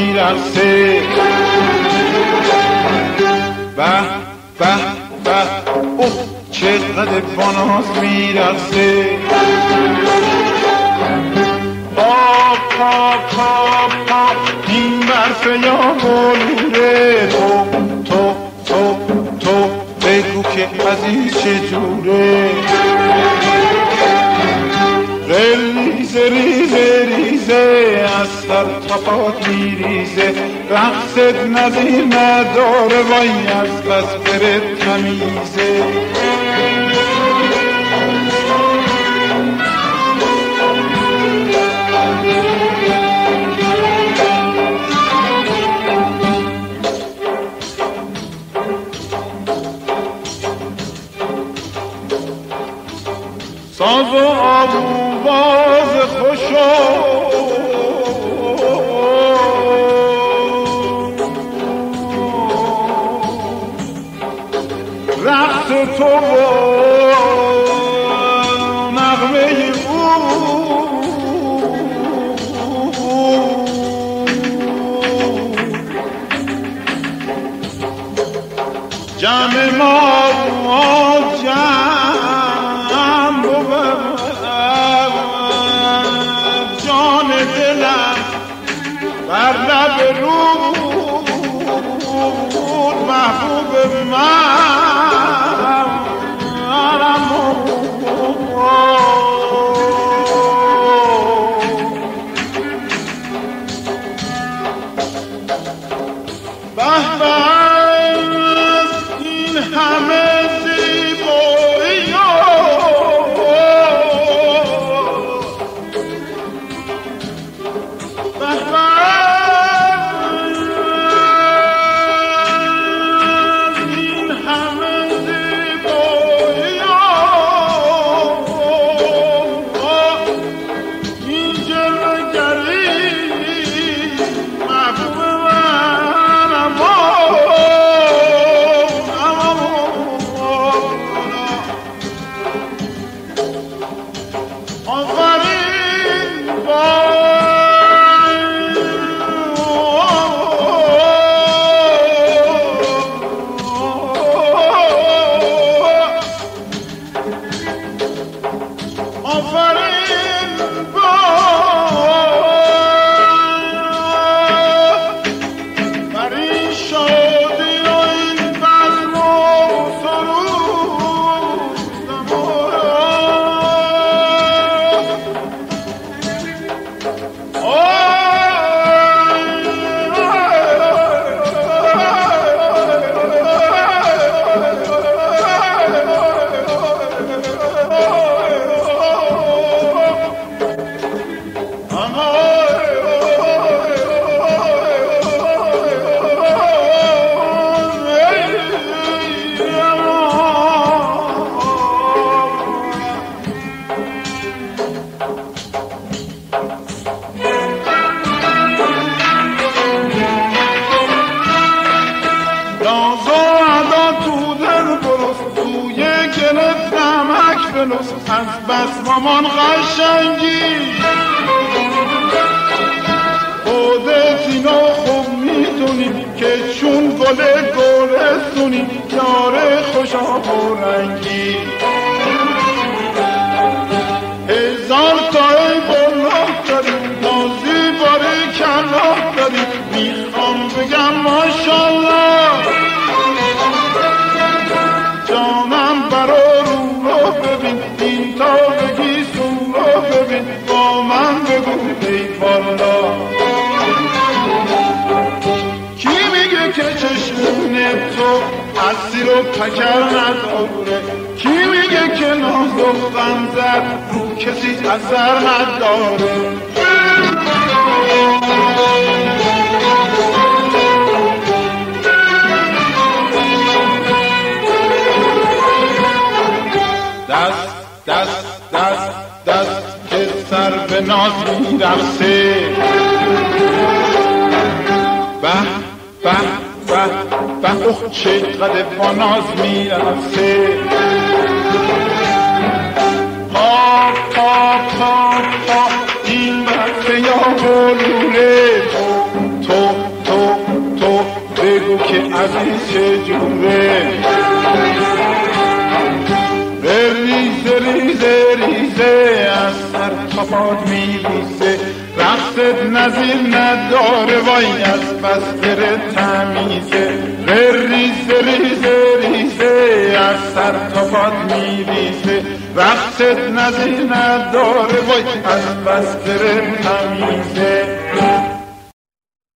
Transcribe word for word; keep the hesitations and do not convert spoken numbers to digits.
میرقصه. به به به اوه چقدر باناز میرقصه. پا پا پا پا این برفه یا بلوره. تو تو تو تو بگو که از این چجوره. ریزه ریزه ریزه از سر تا پات میریزه. رقصت نظیر نداره وای از بس برت تمیزه. ساز و آواز خوشو رقص تو و نغمه او جمع ما جمع جان دلم بر لب رود محبوب من به به این همه از بس مامان قشنگی خودت اینو خوب میدونی که چون گل گلستونی یار خوشاب و رنگی. هزار تا ای بلاه داری نازی باره کلاه داری میخوام بگم ماشالله جانم برا رو رو ببین این تا بگی سون رو ببین با من بگو ای والا. کی میگه که چشمون تو اسیر و پکر نداره؟ کی میگه که نازو غمزت رو کسی اثر نداره؟ دست دست دست دست که سر به ناز میرقصه. به به به به اخ چقدر با ناز میرقصه. پا پا پا پا این برفه یا بلوله تو تو بگو که عزیز چجوره ریزه ریزه ریزه از سر تا پات میریزه رقصت نظیر نداره وای از بستر تمیزه ریزه ریزه ریزه از سر تا پات میریزه رقصت نظیر نداره وای از بستر تمیزه